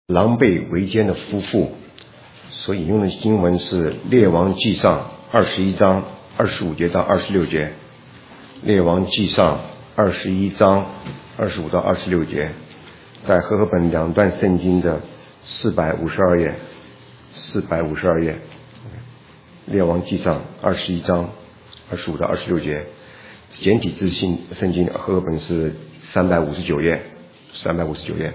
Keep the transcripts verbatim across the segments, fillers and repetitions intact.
狼狈为奸的夫妇，所引用的经文是列王纪上二十一章二十五节到二十六节。列王纪上二十一章二十五到二十六节，在和合本两段圣经的四百五十二页，四百五十二页。列王纪上二十一章二十五到二十六节，简体字性圣经和合本是三百五十九页，三百五十九页。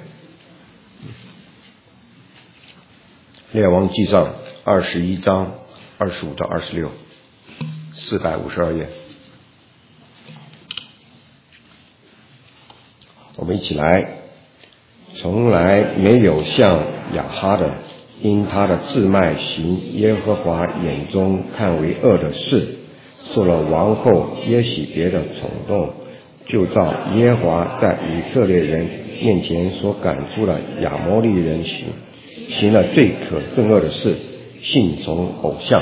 列王纪上二十一章二十五到二十六，四百五十二页。我们一起来。从来没有像亚哈的因他的自卖行耶和华眼中看为恶的事，受了王后耶洗别的冲动，就照耶和华在以色列人面前所赶出的亚摩利人行，行了最可憎恶的事，信从偶像。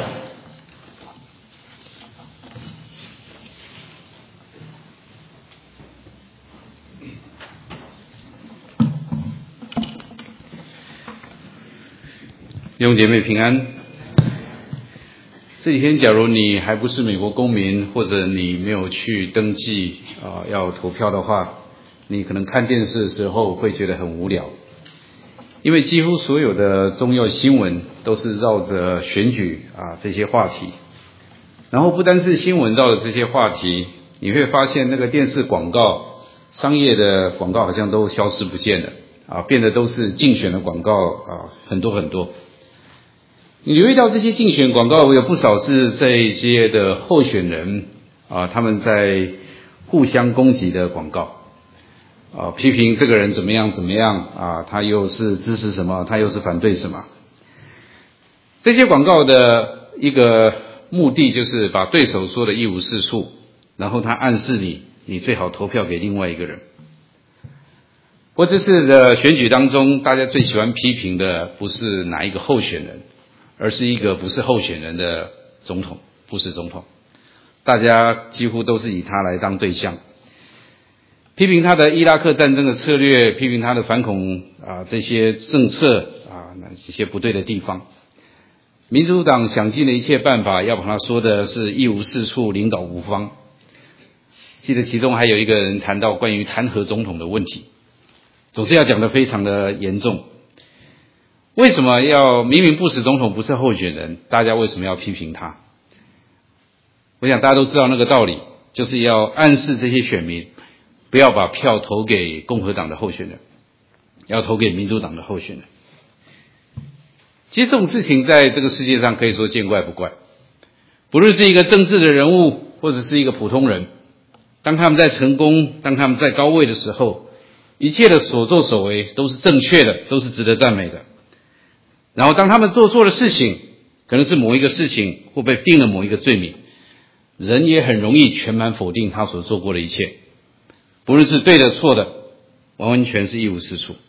弟兄姐妹平安。这几天假如你还不是美国公民，或者你没有去登记啊、呃、要投票的话，你可能看电视的时候会觉得很无聊，因为几乎所有的重要新闻都是绕着选举啊这些话题。然后不单是新闻绕着这些话题，你会发现那个电视广告、商业的广告好像都消失不见了啊，变得都是竞选的广告啊，很多很多。你留意到这些竞选广告有不少是这一些的候选人啊，他们在互相攻击的广告啊，批评这个人怎么样怎么样啊，他又是支持什么，他又是反对什么。这些广告的一个目的就是把对手说的一无是处，然后他暗示你，你最好投票给另外一个人。不过这次的选举当中，大家最喜欢批评的不是哪一个候选人，而是一个不是候选人的总统，不是总统，大家几乎都是以他来当对象，批评他的伊拉克战争的策略，批评他的反恐啊这些政策啊那这些不对的地方。民主党想尽了一切办法要把他说的是一无是处，领导无方。记得其中还有一个人谈到关于弹劾总统的问题，总是要讲得非常的严重。为什么要明明布什总统不是候选人，大家为什么要批评他？我想大家都知道那个道理，就是要暗示这些选民不要把票投给共和党的候选人，要投给民主党的候选人。其实这种事情在这个世界上可以说见怪不怪，不论是一个政治的人物或者是一个普通人，当他们在成功，当他们在高位的时候，一切的所作所为都是正确的，都是值得赞美的。然后当他们做错了事情，可能是某一个事情或被定了某一个罪名，人也很容易全盘否定他所做过的一切，不论是对的错的，完完全是一无是处。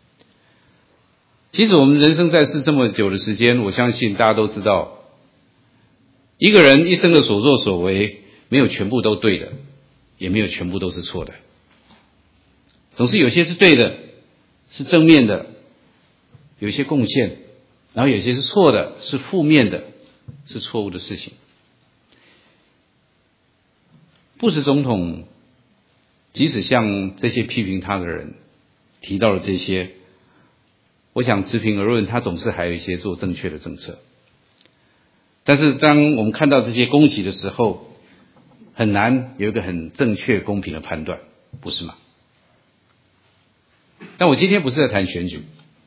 其实我们人生在世这么久的时间，我相信大家都知道，一个人一生的所作所为没有全部都对的，也没有全部都是错的，总是有些是对的，是正面的，有一些贡献，然后有些是错的，是负面的，是错误的事情。布什总统即使向这些批评他的人提到了这些，我想持平而论，他总是还有一些做正确的政策。但是当我们看到这些攻击的时候，很难有一个很正确公平的判断，不是吗？但我今天不是在谈选举，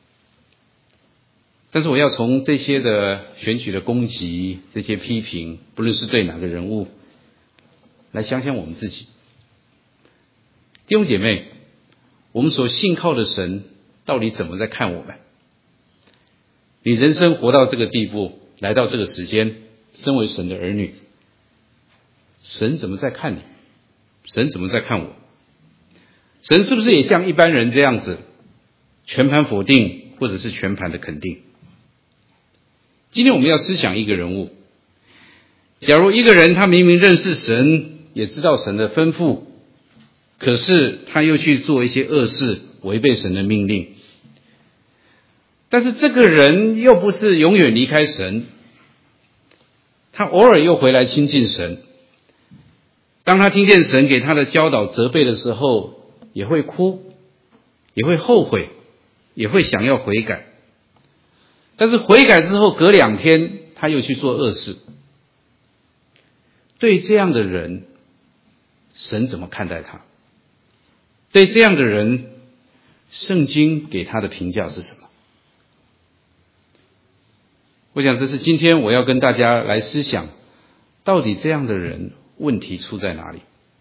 但是我要从这些的选举的攻击，这些批评，不论是对哪个人物，来想想我们自己。弟兄姐妹，我们所信靠的神到底怎么在看我们？你人生活到这个地步，来到这个时间，身为神的儿女，神怎么在看你？神怎么在看我？神是不是也像一般人这样子，全盘否定或者是全盘的肯定？今天我们要思想一个人物，假如一个人他明明认识神，也知道神的吩咐，可是他又去做一些恶事，违背神的命令， 但是这个人又不是永远离开神，他偶尔又回来亲近神。当他听见神给他的教导责备的时候，也会哭，也会后悔，也会想要悔改。但是悔改之后隔两天他又去做恶事。对这样的人，神怎么看待他？对这样的人，圣经给他的评价是什么？我想这是今天我要跟大家来思想，到底这样的人问题出在哪里？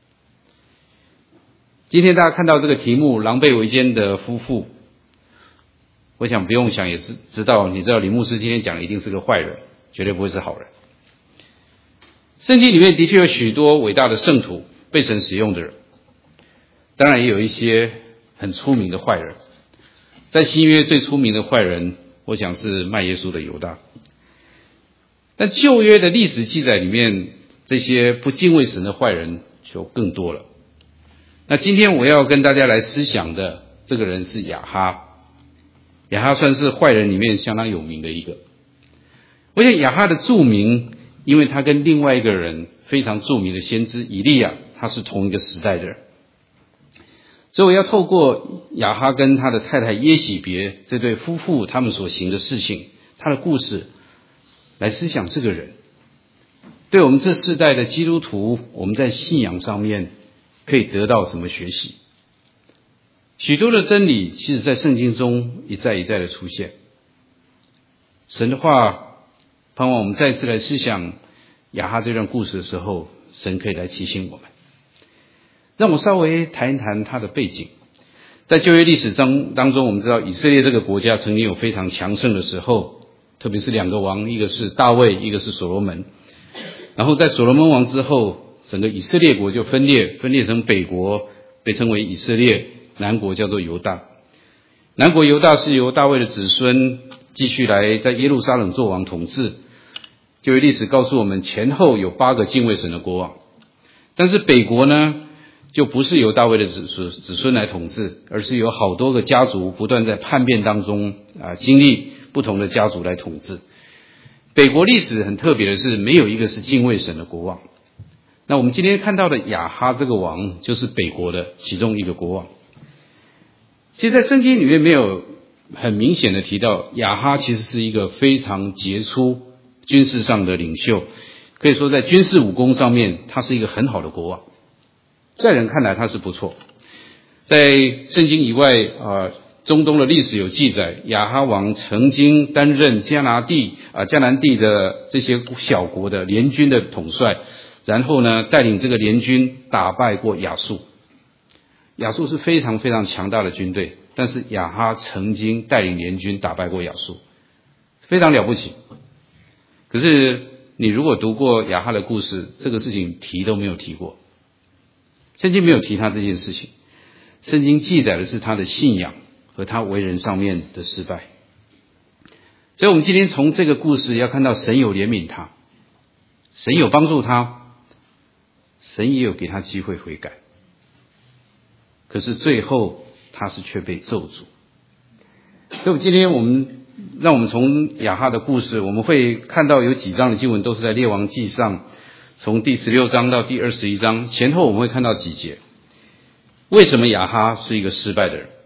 今天大家看到这个题目，狼狈为奸的夫妇，我想不用想也是知道，你知道李牧师今天讲的一定是个坏人，绝对不会是好人。圣经里面的确有许多伟大的圣徒，被神使用的人，当然也有一些很出名的坏人。在新约最出名的坏人，我想是卖耶稣的犹大。但旧约的历史记载里面，这些不敬畏神的坏人就更多了。那今天我要跟大家来思想的这个人是亚哈。亚哈算是坏人里面相当有名的一个。我想亚哈的著名，因为他跟另外一个人非常著名的先知以利亚，他是同一个时代的人。所以我要透过亚哈跟他的太太耶洗别这对夫妇他们所行的事情，他的故事来思想这个人，对我们这世代的基督徒，我们在信仰上面可以得到什么学习？许多的真理其实在圣经中一再一再的出现。神的话，盼望我们再次来思想亚哈这段故事的时候，神可以来提醒我们。让我稍微谈一谈他的背景。在旧约历史当当中，我们知道以色列这个国家曾经有非常强盛的时候，特别是两个王，一个是大卫，一个是所罗门。然后在所罗门王之后，整个以色列国就分裂，分裂成北国被称为以色列，南国叫做犹大。南国犹大是由大卫的子孙继续来在耶路撒冷做王统治。旧约历史告诉我们，前后有八个敬畏神的国王。但是北国呢，就不是由大卫的子孙子孙来统治，而是有好多个家族不断在叛变当中啊，经历不同的家族来统治。北国历史很特别的是，没有一个是敬畏神的国王。那我们今天看到的亚哈这个王，就是北国的其中一个国王。其实在圣经里面没有很明显的提到亚哈其实是一个非常杰出军事上的领袖，可以说在军事武功上面他是一个很好的国王，在人看来他是不错。在圣经以外啊，中东的历史有记载，亚哈王曾经担任迦南地啊迦南地的这些小国的联军的统帅，然后呢带领这个联军打败过亚述。亚述是非常非常强大的军队，但是亚哈曾经带领联军打败过亚述，非常了不起。可是你如果读过亚哈的故事，这个事情提都没有提过，圣经没有提他这件事情。圣经记载的是他的信仰和他为人上面的失败。所以我们今天从这个故事要看到神有怜悯他，神有帮助他，神也有给他机会悔改。可是最后他是却被咒诅。所以今天我们让我们从亚哈的故事，我们会看到有几章的经文都是在列王记上，从第十六章到第二十一章前后我们会看到几节。为什么亚哈是一个失败的人？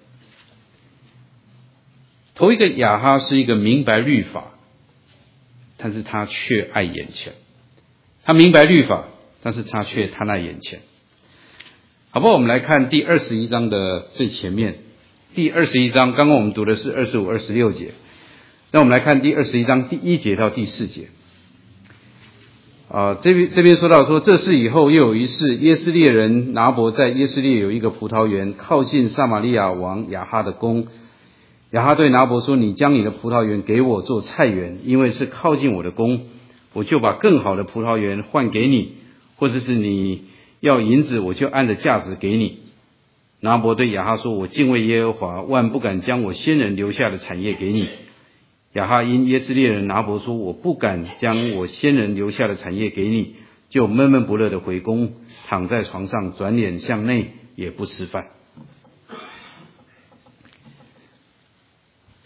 头一个，亚哈是一个明白律法，但是他却爱眼前。他明白律法，但是他却贪爱眼前。好不好？我们来看第二十一章的最前面。第二十一章，刚刚我们读的是二十五、二十六节。那我们来看第二十一章第一节到第四节。啊，这边这边说到说，这事以后又有一事，耶斯列人拿伯在耶斯列有一个葡萄园，靠近撒玛利亚王亚哈的宫。亚哈对拿伯说：“你将你的葡萄园给我做菜园，因为是靠近我的宫，我就把更好的葡萄园换给你，或者是你要银子，我就按着价值给你。”拿伯对亚哈说：“我敬畏耶和华，万不敢将我先人留下的产业给你。”亚哈因耶斯列人拿伯说：“我不敢将我先人留下的产业给你，就闷闷不乐的回宫，躺在床上，转脸向内，也不吃饭。”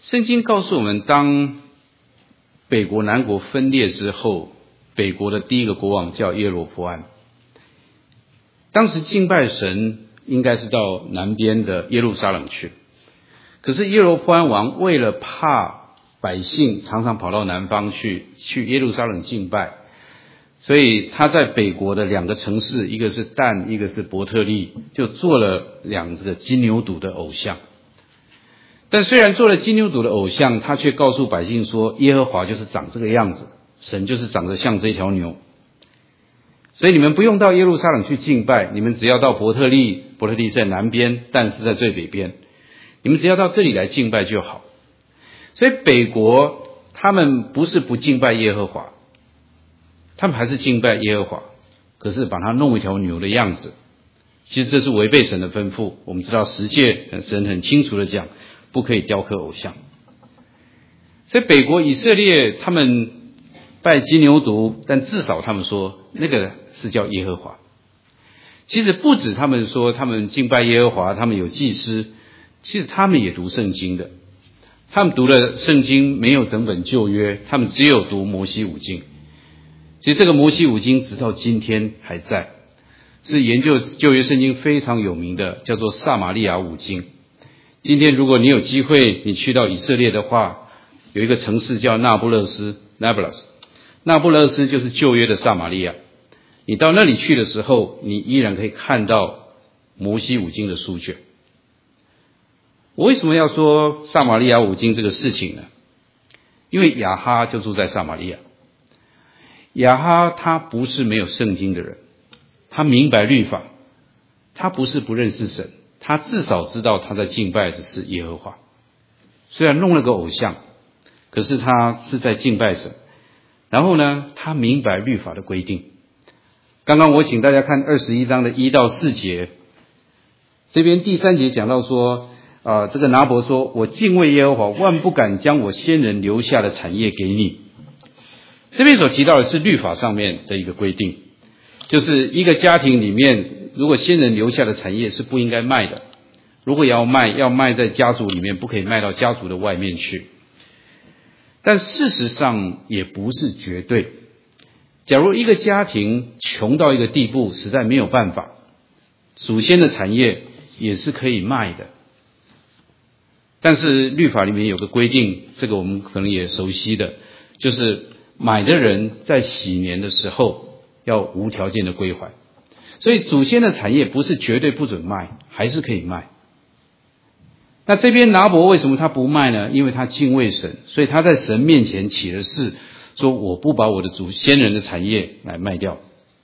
圣经告诉我们，当北国南国分裂之后，北国的第一个国王叫耶罗波安。当时敬拜神应该是到南边的耶路撒冷去，可是耶罗波安王为了怕百姓常常跑到南方去，去耶路撒冷敬拜，所以他在北国的两个城市，一个是但，一个是伯特利，就做了两个金牛犊的偶像。但虽然做了金牛犊的偶像，他却告诉百姓说，耶和华就是长这个样子，神就是长得像这条牛，所以你们不用到耶路撒冷去敬拜，你们只要到伯特利，伯特利在南边，但是在最北边，你们只要到这里来敬拜就好。所以北国他们不是不敬拜耶和华，他们还是敬拜耶和华，可是把它弄一条牛的样子，其实这是违背神的吩咐。我们知道十诫神很清楚的讲，不可以雕刻偶像。所以北国以色列他们拜金牛犊，但至少他们说那个是叫耶和华。其实不止他们说他们敬拜耶和华，他们有祭司，其实他们也读圣经的。他们读的圣经没有整本旧约，他们只有读摩西五经。其实这个摩西五经直到今天还在，是研究旧约圣经非常有名的，叫做撒玛利亚五经。今天如果你有机会你去到以色列的话，有一个城市叫那不勒斯 Nablus， 那不勒斯就是旧约的撒玛利亚。你到那里去的时候，你依然可以看到摩西五经的书卷。我为什么要说撒玛利亚五经这个事情呢？因为亚哈就住在撒玛利亚。亚哈他不是没有圣经的人，他明白律法，他不是不认识神，他至少知道他在敬拜的是耶和华。虽然弄了个偶像，可是他是在敬拜神。然后呢，他明白律法的规定。刚刚我请大家看二十一章的一到四节，这边第三节讲到说啊、呃，这个拿伯说，我敬畏耶和华，万不敢将我先人留下的产业给你。这边所提到的是律法上面的一个规定，就是一个家庭里面，如果先人留下的产业是不应该卖的，如果要卖，要卖在家族里面，不可以卖到家族的外面去。但事实上也不是绝对。假如一个家庭穷到一个地步，实在没有办法，祖先的产业也是可以卖的。但是律法里面有个规定，这个我们可能也熟悉的，就是买的人在禧年的时候要无条件的归还。所以祖先的产业不是绝对不准卖，还是可以卖。那这边拿伯为什么他不卖呢？因为他敬畏神，所以他在神面前起了誓，说我不把我的祖先人的产业来卖掉。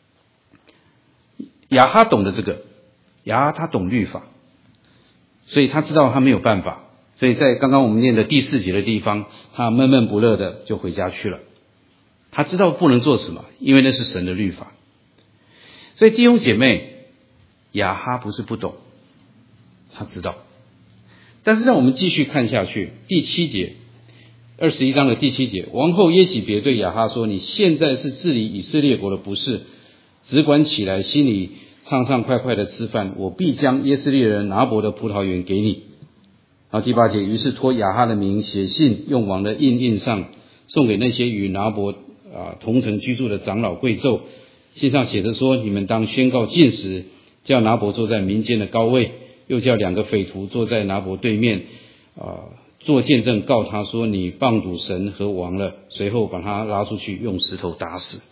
亚哈懂得这个，亚哈他懂律法，所以他知道他没有办法，所以在刚刚我们念的第四节的地方，他闷闷不乐的就回家去了。他知道不能做什么，因为那是神的律法。所以弟兄姐妹，亚哈不是不懂，他知道。但是让我们继续看下去，第七节，二十一章的第七节，王后耶洗别对亚哈说，你现在是治理以色列国的不是，只管起来，心里畅畅快快的吃饭，我必将耶斯列人拿伯的葡萄园给你。然后第八节，于是托亚哈的名写信，用王的印印上，送给那些与拿伯啊同城居住的长老贵胄。信上写着说，你们当宣告禁食，叫拿伯坐在民间的高位，又叫两个匪徒坐在拿伯对面啊，做见证告他说，你谤赌神和王了。随后把他拉出去，用石头打死。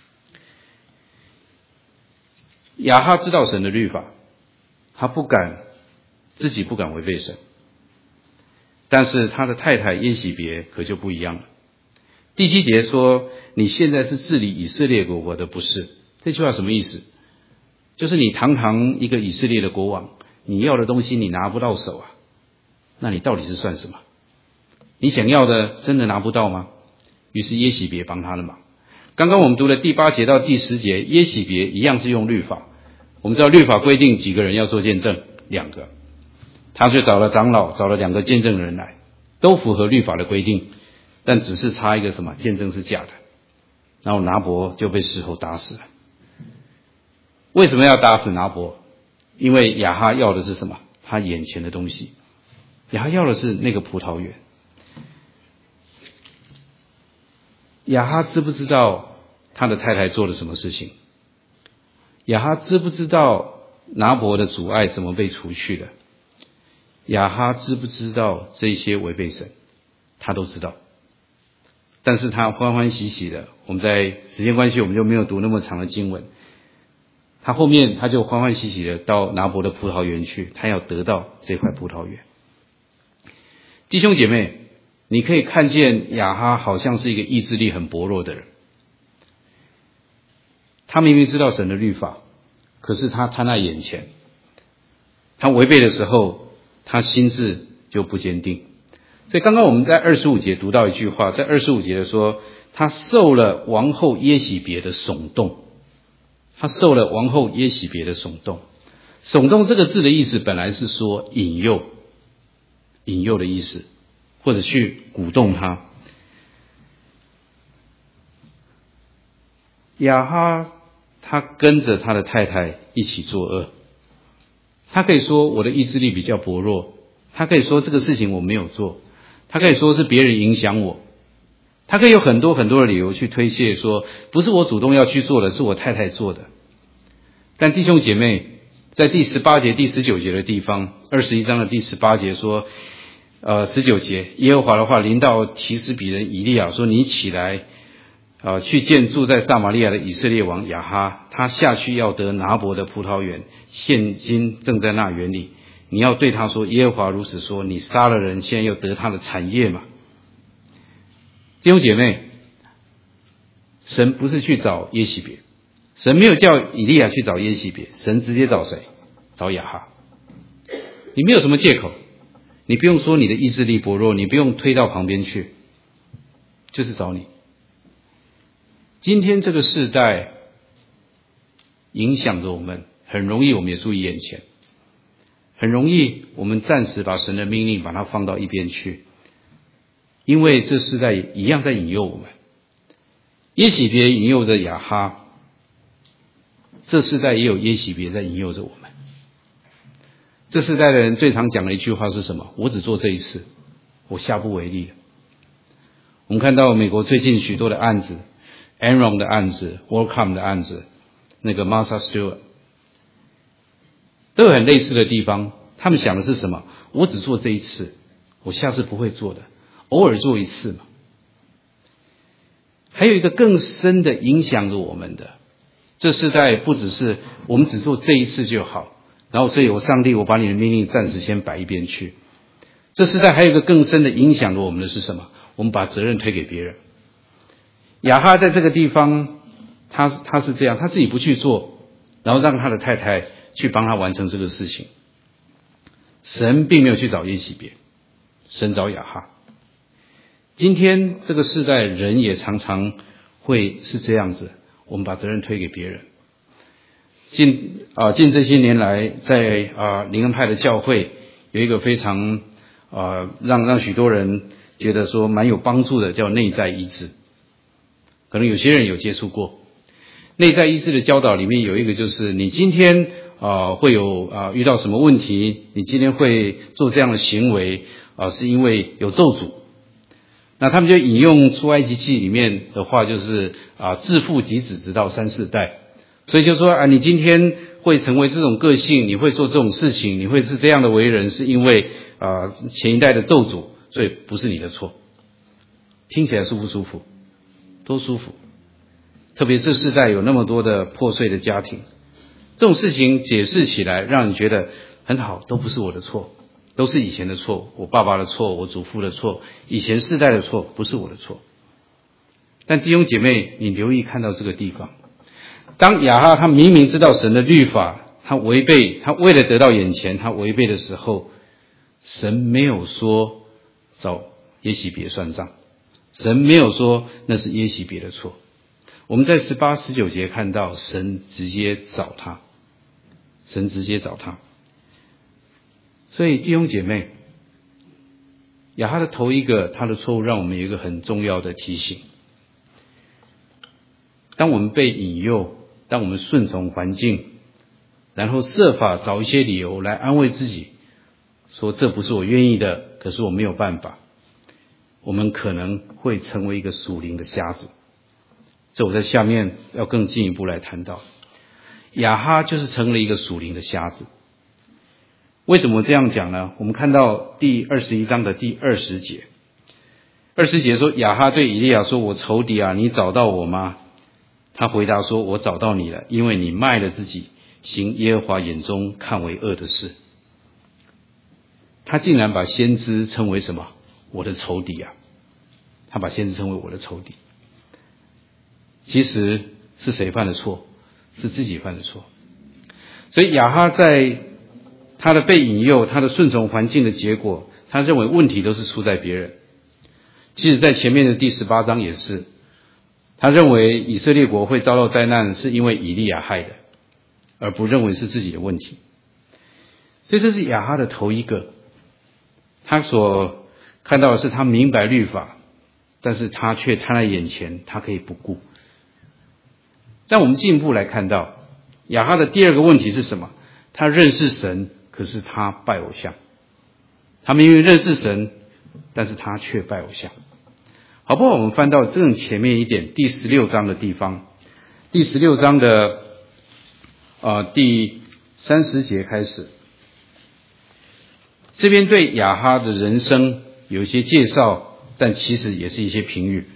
亚哈知道神的律法，他不敢自己不敢违背神，但是他的太太耶洗别可就不一样了。第七节说，你现在是治理以色列国的不是。这句话什么意思？就是你堂堂一个以色列的国王，你要的东西你拿不到手啊，那你到底是算什么？你想要的真的拿不到吗？于是耶洗别帮他的忙。刚刚我们读的第八节到第十节，耶洗别一样是用律法。我们知道律法规定几个人要做见证，两个，他就找了长老，找了两个见证人来，都符合律法的规定，但只是差一个什么，见证是假的。然后拿伯就被石头打死了。为什么要打死拿伯？因为亚哈要的是什么？他眼前的东西。亚哈要的是那个葡萄园。 亚哈知不知道他的太太做了什么事情？亚哈知不知道拿伯的阻碍怎么被除去的？亚哈知不知道这些违背神？他都知道。但是他欢欢喜喜的，我们在时间关系我们就没有读那么长的经文，他后面他就欢欢喜喜的到拿伯的葡萄园去，他要得到这块葡萄园。弟兄姐妹，你可以看见亚哈好像是一个意志力很薄弱的人，他明明知道神的律法，可是他贪爱眼前，他违背的时候他心智就不坚定。所以刚刚我们在二十五节读到一句话，在二十五节的说，他受了王后耶洗别的耸动，他受了王后耶洗别的耸动。耸动这个字的意思本来是说引诱，引诱的意思，或者去鼓动他。亚哈他跟着他的太太一起作恶，他可以说我的意志力比较薄弱，他可以说这个事情我没有做，他可以说是别人影响我，他可以有很多很多的理由去推卸，说不是我主动要去做的，是我太太做的。但弟兄姐妹，在第十八节第十九节的地方，二十一章的第十八节说呃十九节，耶和华的话临到提斯比人以利亚说，你起来呃去见住在撒玛利亚的以色列王亚哈，他下去要得拿伯的葡萄园，现今正在那园里，你要对他说，耶和华如此说，你杀了人，现在又得他的产业嘛。弟兄姐妹，神不是去找耶洗别，神没有叫以利亚去找耶洗别，神直接找谁？找亚哈。你没有什么借口，你不用说你的意志力薄弱，你不用推到旁边去，就是找你。今天这个世代影响着我们，很容易我们也注意眼前，很容易我们暂时把神的命令把它放到一边去，因为这世代一样在引诱我们。耶洗别引诱着亚哈，这世代也有耶洗别在引诱着我们。这世代的人最常讲的一句话是什么？我只做这一次，我下不为例了。我们看到美国最近许多的案子， Enron 的案子， WorldCom 的案子，那个 Martha Stewart 都有很类似的地方。他们想的是什么？我只做这一次，我下次不会做的，偶尔做一次嘛。还有一个更深的影响着我们的，这世代不只是我们只做这一次就好，然后所以我上帝我把你的命令暂时先摆一边去。这世代还有一个更深的影响着我们的是什么？我们把责任推给别人。亚哈在这个地方他他是这样，他自己不去做，然后让他的太太去帮他完成这个事情。神并没有去找耶洗别，神找亚哈。今天这个世代人也常常会是这样子，我们把责任推给别人。近啊近这些年来，在啊灵恩派的教会有一个非常啊让让许多人觉得说蛮有帮助的，叫内在医治。可能有些人有接触过内在医治的教导，里面有一个就是你今天啊会有啊遇到什么问题，你今天会做这样的行为啊是因为有咒诅。那他们就引用出埃及记里面的话，就是啊自父及子直到三四代，所以就说啊你今天会成为这种个性，你会做这种事情，你会是这样的为人，是因为啊前一代的咒诅，所以不是你的错。听起来舒不舒服？都舒服。特别这世代有那么多的破碎的家庭，这种事情解释起来让你觉得很好，都不是我的错，都是以前的错，我爸爸的错，我祖父的错，以前世代的错，不是我的错。但弟兄姐妹，你留意看到这个地方，当亚哈他明明知道神的律法，他违背，他为了得到眼前，他违背的时候，神没有说找耶洗别算账，神没有说那是耶洗别的错。我们在十八、十九节看到神直接找他，神直接找他。所以弟兄姐妹，亚哈的头一个他的错误让我们有一个很重要的提醒。当我们被引诱，当我们顺从环境，然后设法找一些理由来安慰自己，说这不是我愿意的，可是我没有办法，我们可能会成为一个属灵的瞎子。 这我在下面要更进一步来谈到。亚哈就是成了一个属灵的瞎子。为什么这样讲呢？我们看到第二十一章的第二十节，二十节说，亚哈对以利亚说，我仇敌啊，你找到我吗？他回答说，我找到你了，因为你卖了自己，行耶和华眼中看为恶的事。他竟然把先知称为什么？我的仇敌啊！他把先知称为我的仇敌。其实是谁犯的错？是自己犯的错。所以亚哈在他的被引诱，他的顺从环境的结果，他认为问题都是出在别人。其实在前面的第十八章也是，他认为以色列国会遭到灾难是因为以利亚害的，而不认为是自己的问题。所以这是亚哈的头一个，他所看到的是他明白律法，但是他却贪在眼前，他可以不顾。但我们进一步来看到亚哈的第二个问题是什么？他认识神，可是他拜偶像。他明明认识神，但是他却拜偶像。好不好？我们翻到更前面一点，第十六章的地方，第十六章的呃第三十节开始，这边对亚哈的人生有一些介绍，但其实也是一些评语。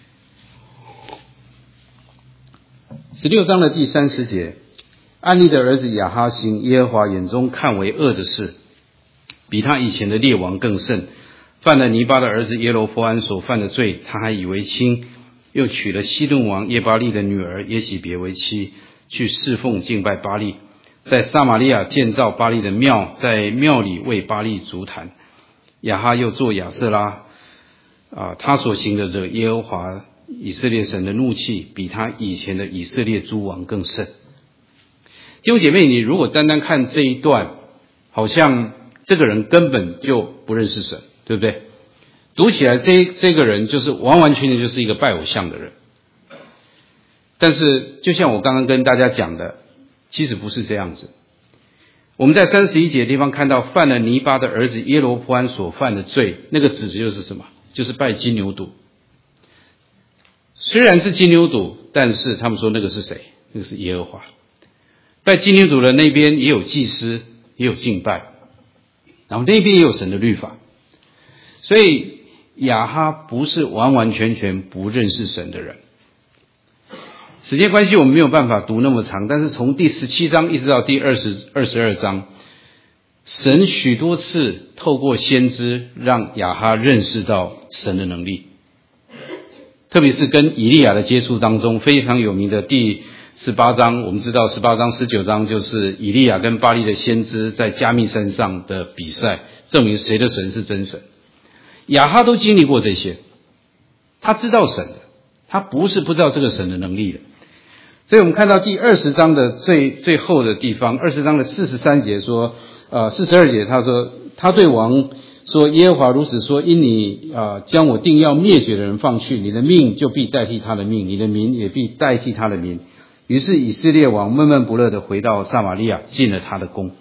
十六章的第三十节，暗利的儿子亚哈行耶和华眼中看为恶的事，比他以前的列王更甚，犯了尼巴的儿子耶罗波安所犯的罪，他还以为轻，又娶了西顿王耶巴利的女儿耶洗别为妻，去侍奉敬拜巴力，在撒玛利亚建造巴力的庙，在庙里为巴力筑坛。亚哈又做亚瑟拉，啊，他所行的惹耶和华以色列神的怒气，比他以前的以色列诸王更甚。弟兄姐妹，你如果单单看这一段，好像这个人根本就不认识神，对不对？读起来这这个人就是完完全全就是一个拜偶像的人。但是就像我刚刚跟大家讲的，其实不是这样子。我们在三十一节的地方看到，犯了尼巴的儿子耶罗波安所犯的罪，那个指的就是什么？就是拜金牛犊。虽然是金牛犊，但是他们说那个是谁？那个是耶和华。拜金牛犊的那边也有祭司，也有敬拜，然后那边也有神的律法。所以亚哈不是完完全全不认识神的人。时间关系我们没有办法读那么长，但是从第十七章一直到第二十二十二章，神许多次透过先知让亚哈认识到神的能力。特别是跟以利亚的接触当中，非常有名的第十八章，我们知道十八章十九章就是以利亚跟巴力的先知在加密山上的比赛，证明谁的神是真神。亚哈都经历过这些，他知道神的，他不是不知道这个神的能力的。所以我们看到第二十章的最最后的地方，二十章的四十三节说，呃四十二节他说，他对王说，耶和华如此说，因你啊、呃、将我定要灭绝的人放去，你的命就必代替他的命，你的民也必代替他的民。于是以色列王闷闷不乐地回到撒玛利亚，进了他的宫。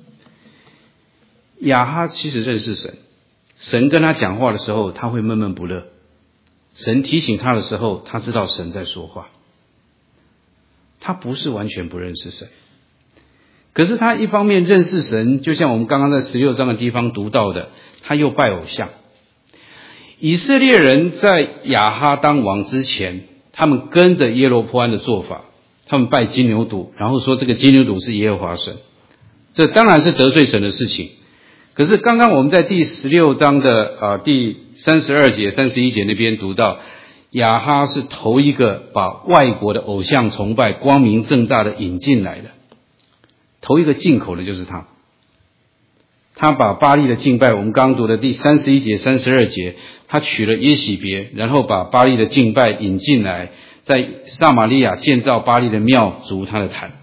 亚哈其实认识神，神跟他讲话的时候他会闷闷不乐，神提醒他的时候他知道神在说话，他不是完全不认识神。可是他一方面认识神，就像我们刚刚在十六章的地方读到的，他又拜偶像。以色列人在亚哈当王之前，他们跟着耶罗波安的做法，他们拜金牛犊，然后说这个金牛犊是耶和华神，这当然是得罪神的事情。可是刚刚我们在第十六章的呃第三十二节、三十一节那边读到，亚哈是头一个把外国的偶像崇拜光明正大的引进来的，头一个进口的就是他。他把巴力的敬拜，我们刚刚读的第三十一节、三十二节，他娶了耶洗别，然后把巴力的敬拜引进来，在撒玛利亚建造巴力的庙，筑他的坛。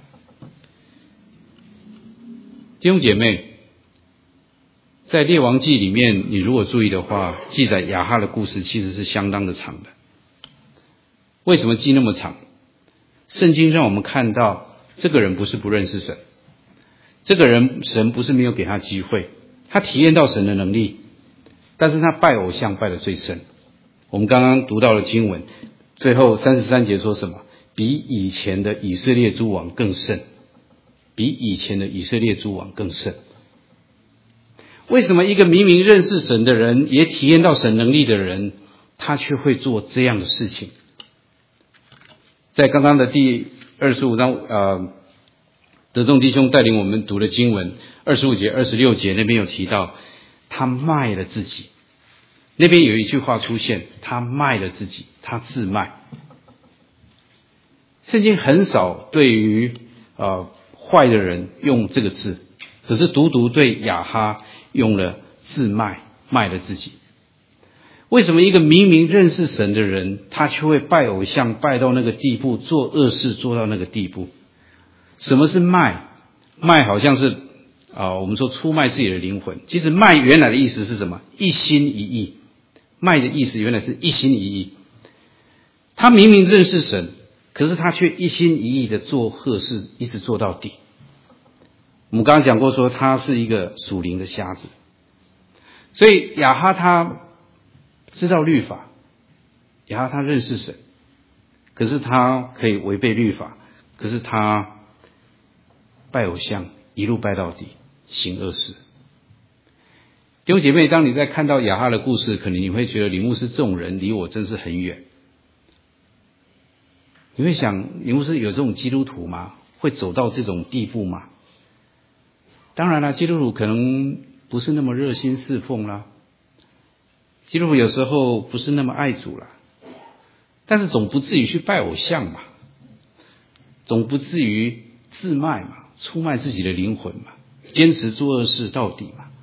弟兄姐妹，在列王记里面，你如果注意的话，记载亚哈的故事其实是相当的长的。为什么记那么长？圣经让我们看到，这个人不是不认识神，这个人神不是没有给他机会，他体验到神的能力，但是他拜偶像拜得最深。我们刚刚读到了经文， 最后三十三节说什么？比以前的以色列诸王更甚，比以前的以色列诸王更甚。为什么一个明明认识神的人，也体验到神能力的人，他却会做这样的事情？在刚刚的第二十五章，呃，德众弟兄带领我们读的经文二十五节、二十六节那边有提到，他卖了自己。那边有一句话出现，他卖了自己，他自卖。圣经很少对于呃坏的人用这个字，可是独独对亚哈用了自卖，卖了自己。为什么一个明明认识神的人，他却会拜偶像，拜到那个地步，做恶事做到那个地步？什么是卖？卖好像是啊、呃，我们说出卖自己的灵魂。其实卖原来的意思是什么？一心一意。卖的意思原来是一心一意。他明明认识神，可是他却一心一意的做恶事，一直做到底。我们刚刚讲过说他是一个属灵的瞎子，所以亚哈他知道律法，亚哈他认识神，可是他可以违背律法，可是他拜偶像，一路拜到底，行恶事。弟兄姐妹，当你在看到亚哈的故事，可能你会觉得李牧师这种人离我真是很远。你会想，李牧师有这种基督徒吗？会走到这种地步吗？当然了，基督徒可能不是那么热心侍奉啦，基督徒有时候不是那么爱主啦，但是总不至于去拜偶像嘛，总不至于自卖嘛，出卖自己的灵魂嘛，坚持做恶事到底嘛。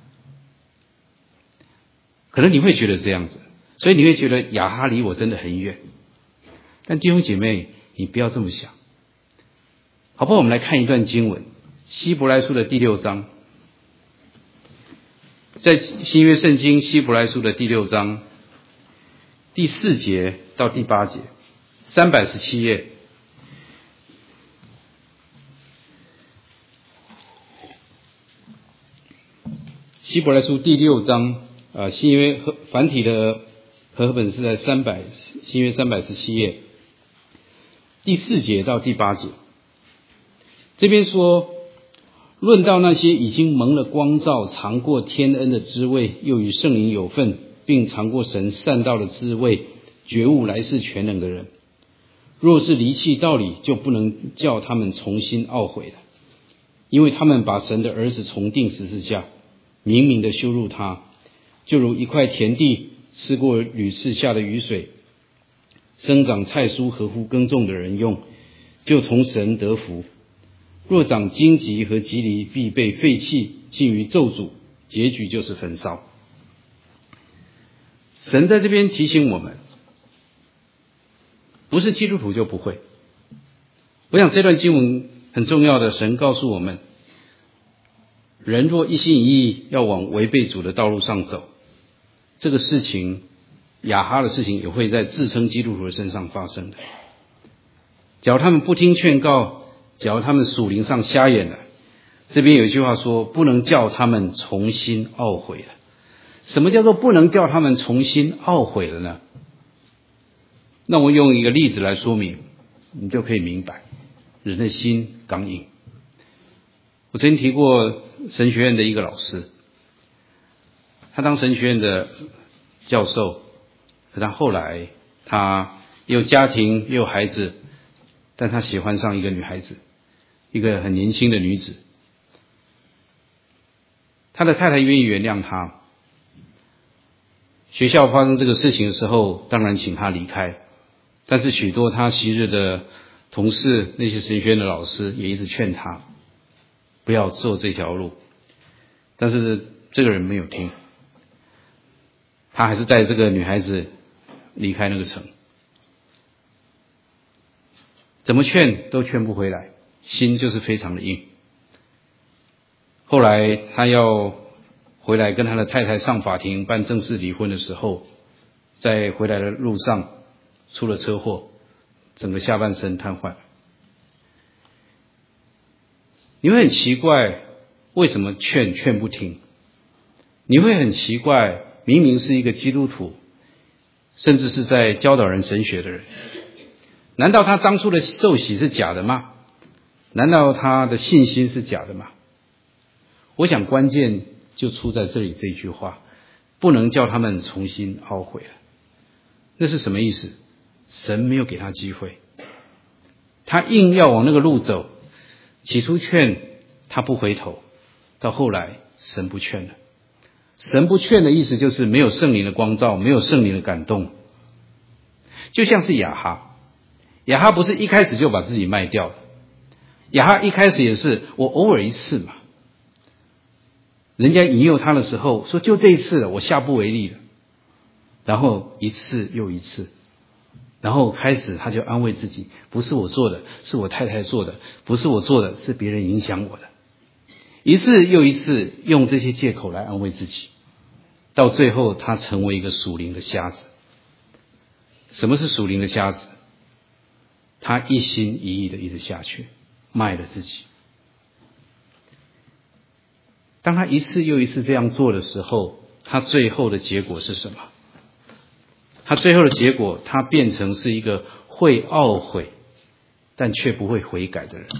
可能你会觉得这样子，所以你会觉得亚哈离我真的很远。但弟兄姐妹，你不要这么想，好不好？我们来看一段经文，希伯来书的第六章，在新约圣经希伯来书的第六章第四节到第八节，三百十七页。希伯来书第六章。啊，新约和繁体的和合本是在三百新约三百十七页第四节到第八节。这边说，论到那些已经蒙了光照，尝过天恩的滋味，又与圣灵有份，并尝过神善道的滋味，觉悟来世全能的人，若是离弃道理，就不能叫他们重新懊悔了，因为他们把神的儿子重钉十字架，明明的羞辱他。就如一块田地吃过屡次下的雨水，生长菜蔬合乎耕种的人用，就从神得福。若长荆棘和棘藜，必被废弃，尽于咒诅，结局就是焚烧。神在这边提醒我们，不是基督徒就不会。我想这段经文很重要的，神告诉我们，人若一心一意要往违背主的道路上走，这个事情，亚哈的事情也会在自称基督徒的身上发生的。假如他们不听劝告，假如他们属灵上瞎眼了，这边有一句话说，不能叫他们重新懊悔了。什么叫做不能叫他们重新懊悔了呢？那我用一个例子来说明，你就可以明白，人的心刚硬。我曾经提过神学院的一个老师，他当神学院的教授，可他后来他有家庭也有孩子，但他喜欢上一个女孩子，一个很年轻的女子。他的太太愿意原谅他，学校发生这个事情的时候，当然请他离开，但是许多他昔日的同事，那些神学院的老师也一直劝他不要走这条路，但是这个人没有听，他还是带这个女孩子离开那个城，怎么劝都劝不回来，心就是非常的硬。后来他要回来跟他的太太上法庭办正式离婚的时候，在回来的路上出了车祸，整个下半身瘫痪。你会很奇怪，为什么劝劝不听？你会很奇怪，明明是一个基督徒，甚至是在教导人神学的人， 难道他当初的受洗是假的吗？难道他的信心是假的吗？我想关键就出在这里这句话，不能叫他们重新懊悔了。那是什么意思？神没有给他机会，他硬要往那个路走，起初劝他不回头，到后来神不劝了。神不劝的意思就是没有圣灵的光照，没有圣灵的感动。就像是亚哈，亚哈不是一开始就把自己卖掉了，亚哈一开始也是我偶尔一次嘛，人家引诱他的时候说就这一次了，我下不为例了，然后一次又一次，然后开始他就安慰自己，不是我做的，是我太太做的，不是我做的，是别人影响我的，一次又一次用这些借口来安慰自己，到最后他成为一个属灵的瞎子。什么是属灵的瞎子？他一心一意的一直下去，卖了自己。当他一次又一次这样做的时候，他最后的结果是什么？他最后的结果，他变成是一个会懊悔但却不会悔改的人。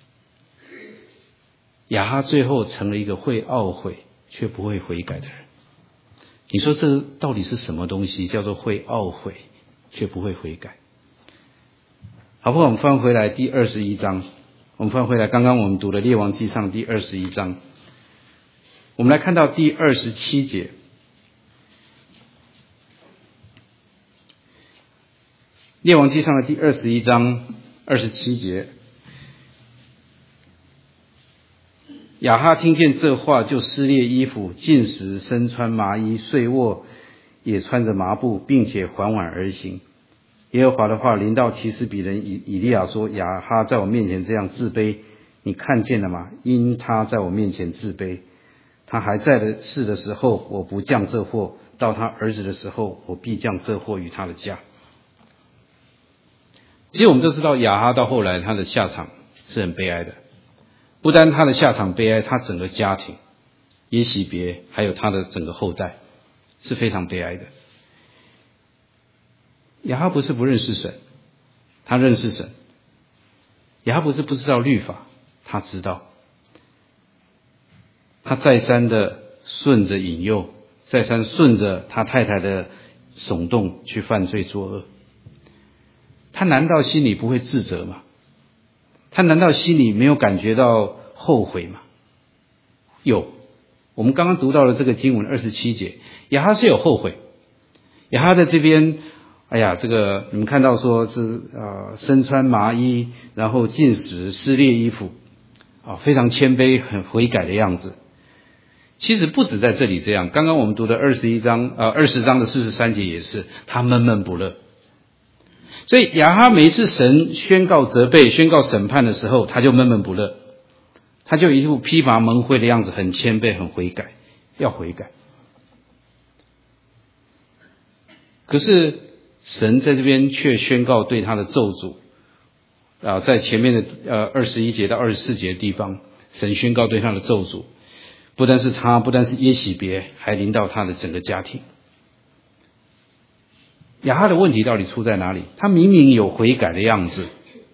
亚哈最后成了一个会懊悔却不会悔改的人。你说这到底是什么东西叫做会懊悔却不会悔改？好不好？我们翻回来第二十一章，我们翻回来刚刚我们读的列王纪上第二十一章，我们来看到第二十七节。列王纪上的第二十一章二十七节，亚哈听见这话，就撕裂衣服，进食，身穿麻衣，睡卧也穿着麻布，并且缓缓而行。耶和华的话临到提斯比人以以利亚说：亚哈在我面前这样自卑，你看见了吗？因他在我面前自卑，他还在的世的时候，我不降这祸；到他儿子的时候，我必降这祸于他的家。其实我们都知道，亚哈到后来他的下场是很悲哀的。不单他的下场悲哀，他整个家庭耶洗别还有他的整个后代是非常悲哀的。亚哈不是不认识神，他认识神。亚哈不是不知道律法，他知道。他再三的顺着引诱，再三顺着他太太的耸动去犯罪作恶。他难道心里不会自责吗？他难道心里没有感觉到后悔吗？有，我们刚刚读到了这个经文二十七节，亚哈是有后悔。亚哈在这边，哎呀，这个你们看到说是呃身穿麻衣，然后进食，撕裂衣服，啊，非常谦卑，很悔改的样子。其实不止在这里这样，刚刚我们读的二十一章，呃二十章的四十三节也是，他闷闷不乐。所以亚哈每一次神宣告责备、宣告审判的时候，他就闷闷不乐，他就一副披麻蒙灰的样子，很谦卑，很悔改，要悔改。可是神在这边却宣告对他的咒诅啊，在前面的呃二十一节到二十四节的地方，神宣告对他的咒诅，不单是他，不单是耶洗别，还临到他的整个家庭。亚哈的问题到底出在哪里？他明明有悔改的样子，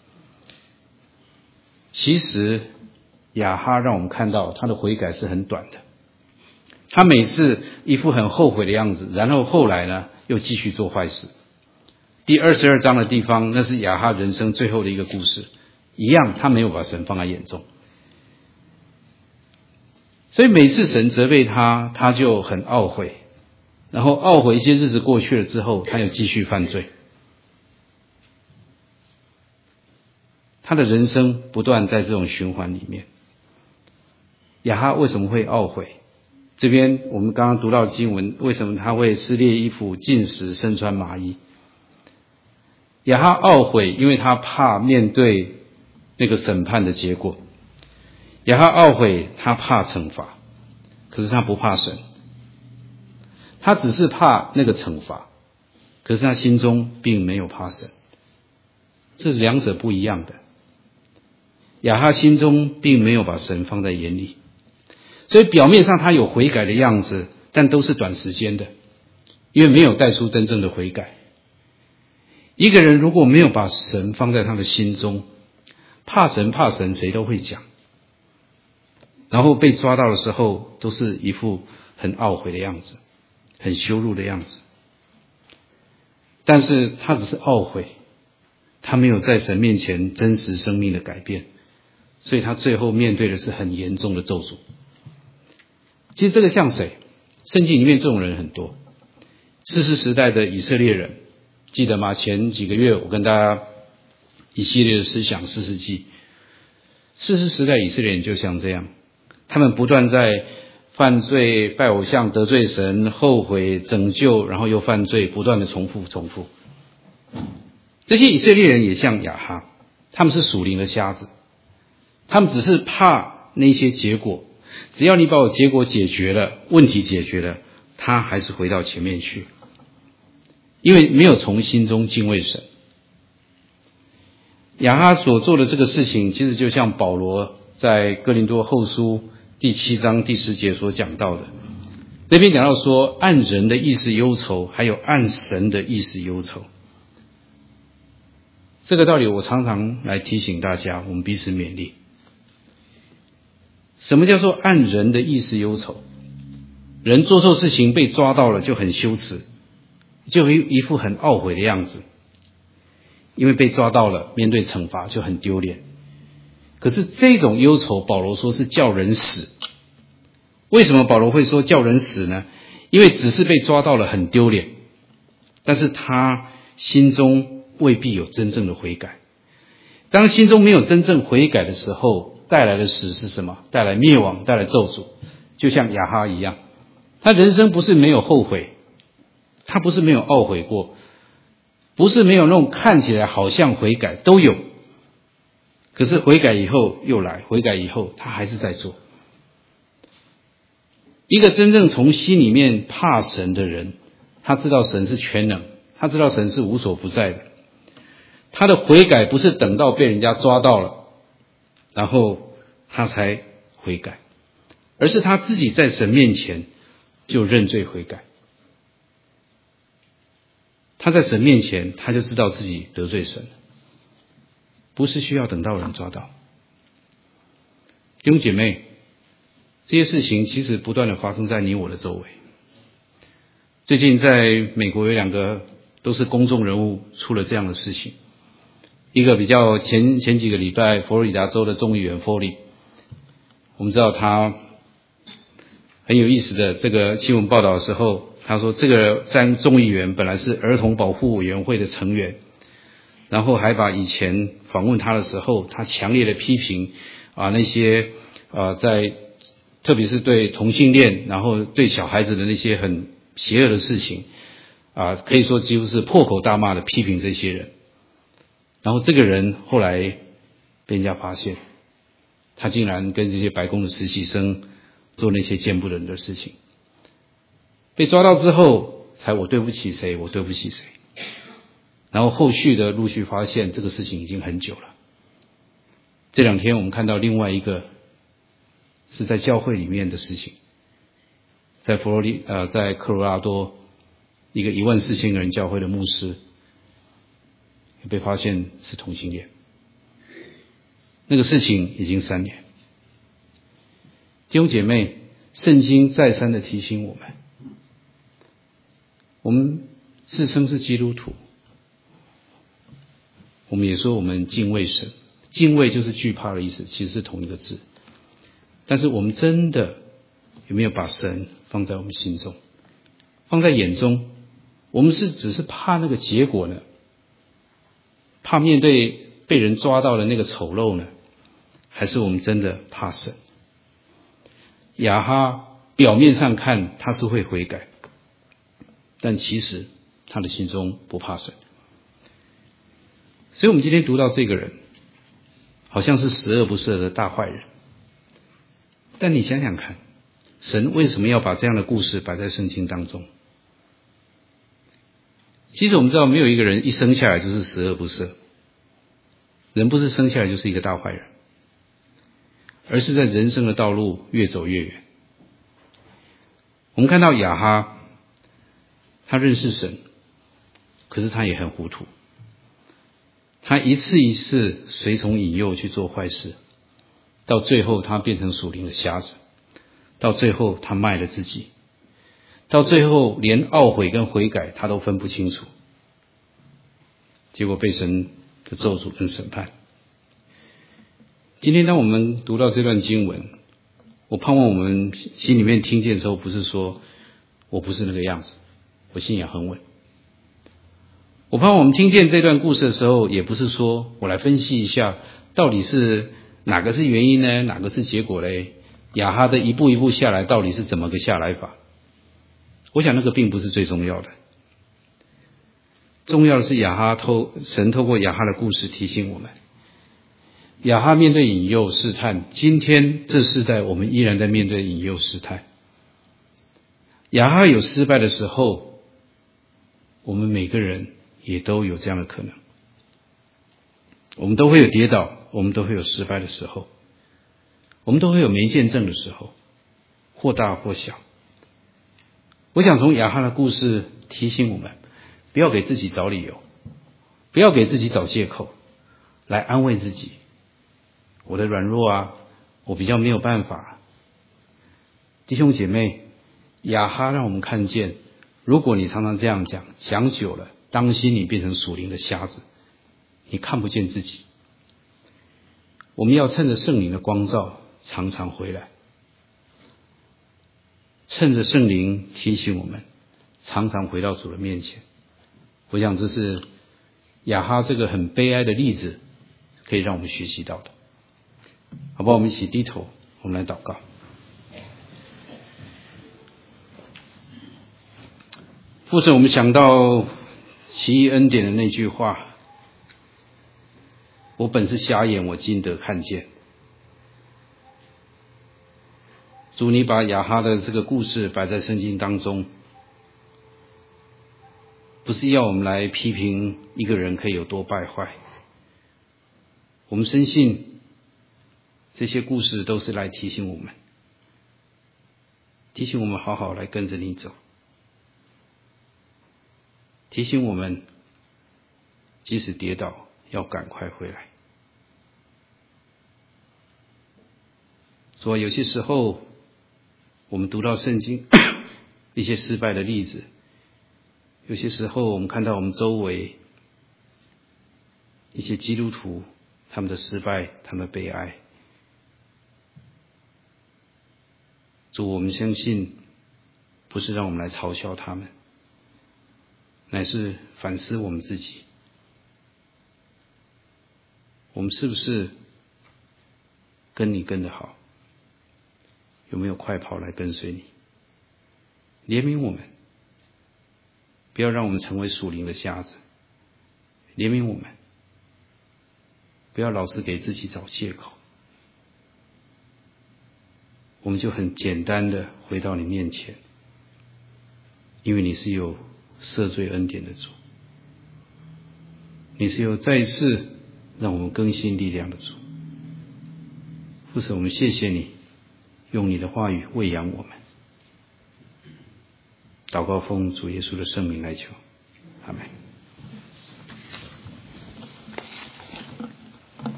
其实亚哈让我们看到他的悔改是很短的。他每次一副很后悔的样子，然后后来呢又继续做坏事。第二十二章的地方，那是亚哈人生最后的一个故事，一样他没有把神放在眼中。所以每次神责备他，他就很懊悔，然后懊悔一些日子过去了之后，他又继续犯罪。他的人生不断在这种循环里面。亚哈为什么会懊悔？这边我们刚刚读到的经文，为什么他会撕裂衣服、进食、身穿麻衣？亚哈懊悔，因为他怕面对那个审判的结果。亚哈懊悔，他怕惩罚，可是他不怕神。他只是怕那个惩罚，可是他心中并没有怕神。这是两者不一样的。亚哈心中并没有把神放在眼里，所以表面上他有悔改的样子，但都是短时间的，因为没有带出真正的悔改。 一个人如果没有把神放在他的心中，怕神怕神谁都会讲，然后被抓到的时候都是一副很懊悔的样子，很羞辱的样子。但是他只是懊悔，他没有在神面前真实生命的改变，所以他最后面对的是很严重的咒诅。其实这个像谁？圣经里面这种人很多。士师时代的以色列人，记得吗？前几个月我跟大家一系列的思想士师记。士师时代以色列人就像这样，他们不断在犯罪、拜偶像、得罪神、后悔、拯救，然后又犯罪，不断的重复重复。这些以色列人也像亚哈，他们是属灵的瞎子，他们只是怕那些结果，只要你把我结果解决了，问题解决了，他还是回到前面去，因为没有从心中敬畏神。亚哈所做的这个事情，其实就像保罗在哥林多后书第七章第十节所讲到的，那边讲到说，按人的意思忧愁，还有按神的意思忧愁。这个道理我常常来提醒大家，我们彼此勉励。什么叫做按人的意思忧愁？人做错事情被抓到了就很羞耻，就一副很懊悔的样子，因为被抓到了，面对惩罚就很丢脸。可是这种忧愁，保罗说是叫人死。为什么保罗会说叫人死呢？因为只是被抓到了很丢脸，但是他心中未必有真正的悔改。当心中没有真正悔改的时候，带来的死是什么？带来灭亡，带来咒诅。就像亚哈一样，他人生不是没有后悔，他不是没有懊悔过，不是没有那种看起来好像悔改，都有。可是悔改以后又来，悔改以后他还是在做。一个真正从心里面怕神的人，他知道神是全能，他知道神是无所不在的。他的悔改不是等到被人家抓到了，然后他才悔改，而是他自己在神面前就认罪悔改。他在神面前，他就知道自己得罪神了，不是需要等到人抓到。弟兄姐妹，这些事情其实不断的发生在你我的周围。最近在美国有两个都是公众人物出了这样的事情，一个比较前前几个礼拜，佛罗里达州的众议员佛利，我们知道他很有意思的，这个新闻报道的时候，他说这个在众议员本来是儿童保护委员会的成员，然后还把以前访问他的时候，他强烈的批评啊那些啊在特别是对同性恋，然后对小孩子的那些很邪恶的事情啊，可以说几乎是破口大骂的批评这些人。然后这个人后来被人家发现，他竟然跟这些白宫的实习生做那些见不得人的事情。被抓到之后，才我对不起谁，我对不起谁。然后后续的陆续发现，这个事情已经很久了。这两天我们看到另外一个是在教会里面的事情，在佛罗里呃，在科罗拉多一个一万四千个人教会的牧师被发现是同性恋，那个事情已经三年。弟兄姐妹，圣经再三的提醒我们，我们自称是基督徒，我们也说我们敬畏神，敬畏就是惧怕的意思，其实是同一个字。但是我们真的有没有把神放在我们心中，放在眼中？我们是只是怕那个结果呢？怕面对被人抓到的那个丑陋呢？还是我们真的怕神？亚哈表面上看他是会悔改，但其实他的心中不怕神。所以我们今天读到这个人好像是十恶不赦的大坏人，但你想想看，神为什么要把这样的故事摆在圣经当中？其实我们知道，没有一个人一生下来就是十恶不赦，人不是生下来就是一个大坏人，而是在人生的道路越走越远。我们看到亚哈，他认识神，可是他也很糊涂。 他一次一次随从引诱去做坏事，到最后他变成属灵的瞎子，到最后他卖了自己，到最后连懊悔跟悔改他都分不清楚，结果被神的咒诅跟审判。今天当我们读到这段经文，我盼望我们心里面听见的时候，不是说我不是那个样子，我信仰很稳。我盼望我们听见这段故事的时候，也不是说我来分析一下到底是哪个是原因呢，哪个是结果嘞，亚哈的一步一步下来到底是怎么个下来法。我想那个并不是最重要的，重要的是亚哈透神透过亚哈的故事提醒我们，亚哈面对引诱试探，今天这世代我们依然在面对引诱试探。亚哈有失败的时候，我们每个人也都有这样的可能，我们都会有跌倒，我们都会有失败的时候，我们都会有没见证的时候，或大或小。我想从亚哈的故事提醒我们，不要给自己找理由，不要给自己找借口来安慰自己，我的软弱啊，我比较没有办法。弟兄姐妹，亚哈让我们看见，如果你常常这样讲，讲久了，当心你变成属灵的瞎子，你看不见自己。我们要趁着圣灵的光照，常常回来，趁着圣灵提醒我们，常常回到主的面前。我想这是亚哈这个很悲哀的例子，可以让我们学习到的。好不好？我们一起低头，我们来祷告。父神，我们想到奇异恩典的那句话，我本是瞎眼，我今得看见。主，你把亚哈的这个故事摆在圣经当中，不是要我们来批评一个人可以有多败坏，我们深信这些故事都是来提醒我们，提醒我们好好来跟着你走，提醒我们即使跌倒要赶快回来。所以有些时候我们读到圣经一些失败的例子，有些时候我们看到我们周围一些基督徒他们的失败，他们的悲哀，主，我们相信不是让我们来嘲笑他们，乃是反思我们自己，我们是不是跟你跟得好，有没有快跑来跟随你？怜悯我们，不要让我们成为属灵的瞎子。怜悯我们，不要老是给自己找借口。我们就很简单的回到你面前，因为你是有赦罪恩典的主，你是有再一次让我们更新力量的主。父神，我们谢谢你用你的话语喂养我们。祷告奉主耶稣的圣名来求，阿们。